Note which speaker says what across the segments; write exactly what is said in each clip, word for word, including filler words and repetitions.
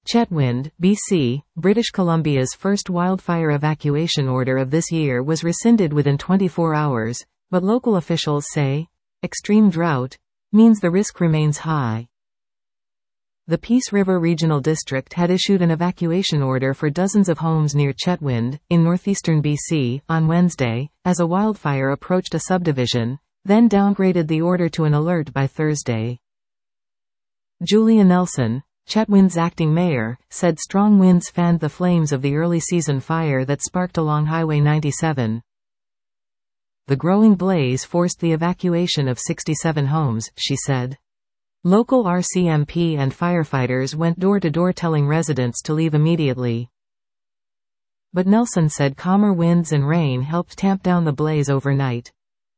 Speaker 1: Chetwynd, B C, British Columbia's first wildfire evacuation order of this year was rescinded within twenty-four hours, but local officials say extreme drought means the risk remains high. The Peace River Regional District had issued an evacuation order for dozens of homes near Chetwynd, in northeastern B C, on Wednesday, as a wildfire approached a subdivision, then downgraded the order to an alert by Thursday. Julia Nelson, Chetwynd's acting mayor, said strong winds fanned the flames of the early season fire that sparked along Highway ninety-seven. The growing blaze forced the evacuation of sixty-seven homes, she said. Local R C M P and firefighters went door to door telling residents to leave immediately. But Nelson said calmer winds and rain helped tamp down the blaze overnight.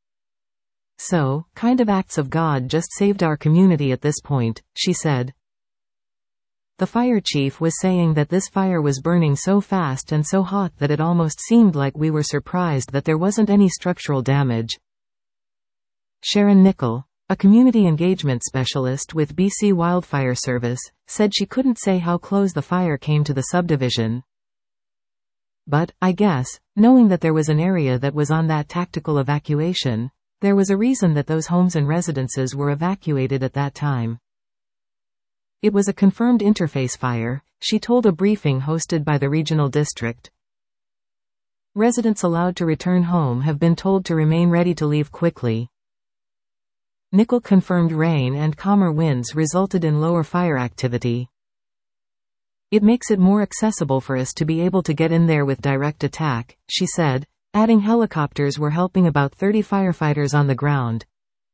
Speaker 1: So, kind of acts of God just saved our community at this point, she said. The fire chief was saying that this fire was burning so fast and so hot that it almost seemed like we were surprised that there wasn't any structural damage. Sharon Nickel, a community engagement specialist with B C Wildfire Service, said she couldn't say how close the fire came to the subdivision. But, I guess, knowing that there was an area that was on that tactical evacuation, there was a reason that those homes and residences were evacuated at that time. It was a confirmed interface fire, she told a briefing hosted by the regional district. Residents allowed to return home have been told to remain ready to leave quickly. Nickel confirmed rain and calmer winds resulted in lower fire activity. It makes it more accessible for us to be able to get in there with direct attack, she said, adding helicopters were helping about thirty firefighters on the ground.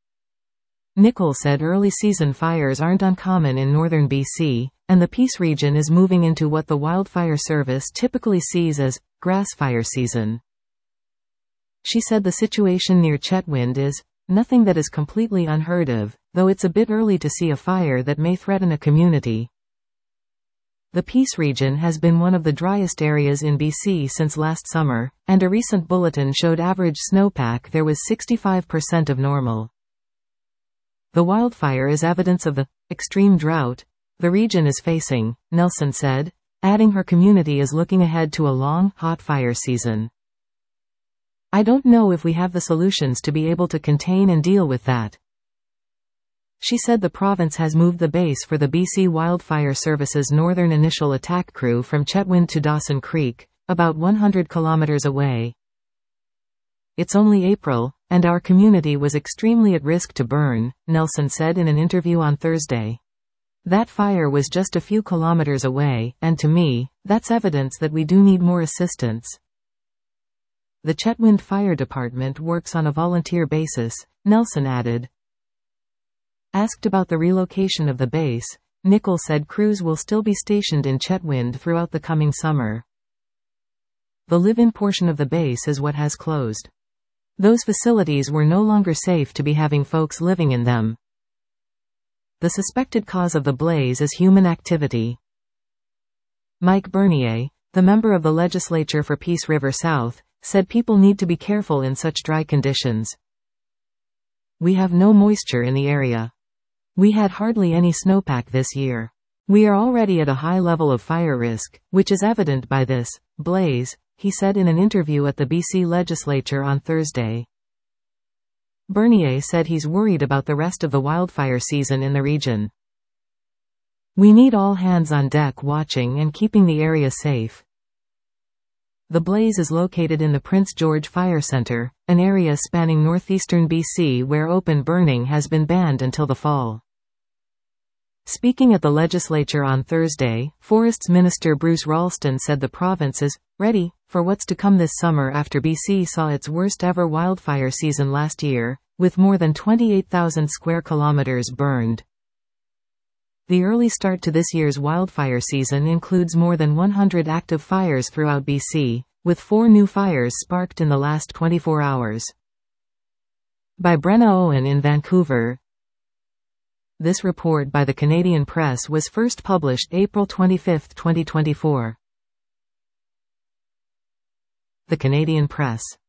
Speaker 1: Nickel said early season fires aren't uncommon in northern B C, and the Peace region is moving into what the Wildfire Service typically sees as grass fire season. She said the situation near Chetwynd is nothing that is completely unheard of, though it's a bit early to see a fire that may threaten a community. The Peace region has been one of the driest areas in B C since last summer, and a recent bulletin showed average snowpack there was sixty-five percent of normal. The wildfire is evidence of the extreme drought the region is facing, Nelson said, adding her community is looking ahead to a long, hot fire season. I don't know if we have the solutions to be able to contain and deal with that. She said the province has moved the base for the B C Wildfire Service's Northern Initial Attack Crew from Chetwynd to Dawson Creek, about one hundred kilometers away. It's only April, and our community was extremely at risk to burn, Nelson said in an interview on Thursday. That fire was just a few kilometers away, and to me, that's evidence that we do need more assistance. The Chetwynd Fire Department works on a volunteer basis, Nelson added. Asked about the relocation of the base, Nickel said crews will still be stationed in Chetwynd throughout the coming summer. The live-in portion of the base is what has closed. Those facilities were no longer safe to be having folks living in them. The suspected cause of the blaze is human activity. Mike Bernier, the member of the legislature for Peace River South, said people need to be careful in such dry conditions. We have no moisture in the area. We had hardly any snowpack this year. We are already at a high level of fire risk, which is evident by this blaze, he said in an interview at the B C legislature on Thursday. Bernier said he's worried about the rest of the wildfire season in the region. We need all hands on deck watching and keeping the area safe. The blaze is located in the Prince George Fire Center, an area spanning northeastern B C where open burning has been banned until the fall. Speaking at the legislature on Thursday, Forests Minister Bruce Ralston said the province is ready for what's to come this summer after B C saw its worst ever wildfire season last year, with more than twenty-eight thousand square kilometers burned. The early start to this year's wildfire season includes more than one hundred active fires throughout B C, with four new fires sparked in the last twenty-four hours. By Brenna Owen in Vancouver. This report by the Canadian Press was first published April twenty-fifth, twenty twenty-four. The Canadian Press.